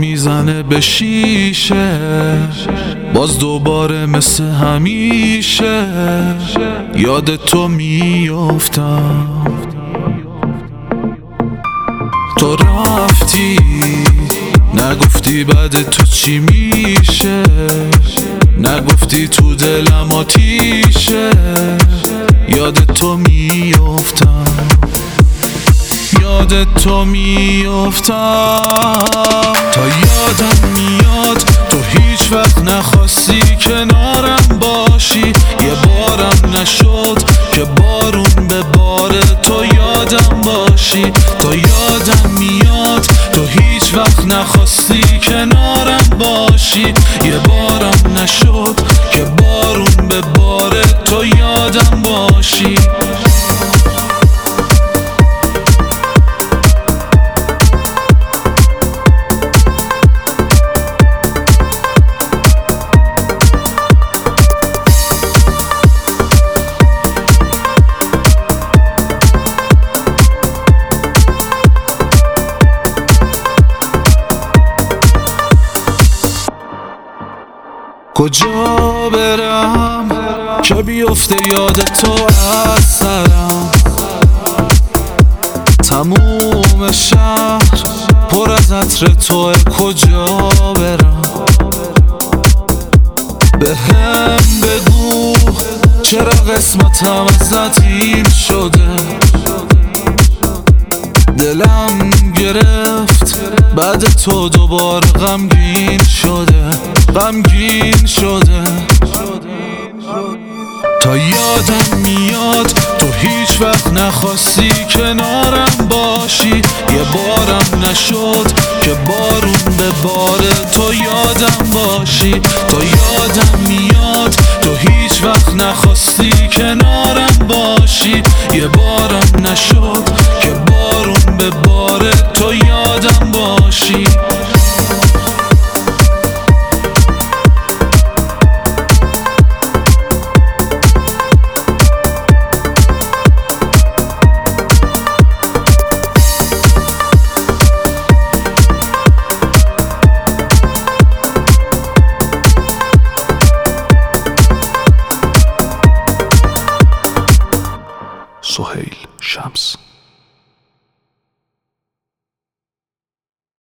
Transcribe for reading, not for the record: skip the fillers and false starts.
میزنه به شیشه، باز دوباره مثل همیشه یاد تو میافتم. تو رفتی نگفتی بعد تو چی میشه، نگفتی تو دلم آتیشه یاد تو میافتم، یاد تو میافتم. تا یادم میاد تو هیچ وقت نخواستی کنارم باشی، یه بارم نشد که بارون به بار تو یادم باشی. تا یادم میاد تو هیچ وقت نخواستی کنارم باشی، یه بارم نشد که بارون به بار تو یادم باشی. کجا برم که بیفته یاد تو از سرم، تموم شهر پر از عطر توه. کجا برم بهم بگو چرا قسمتم ازت این شده، دلم گرفت بعد تو دوباره غمگین شده، غمگین شده. تا یادم میاد تو هیچ وقت نخواستی کنارم باشی، یه بارم نشد که بارون به بار تو یادم باشی. تا یادم میاد تو هیچ وقت نخواستی کنارم باشی، یه بارم نشد که بارون به بار تو یادم باشی. سهیل شمس.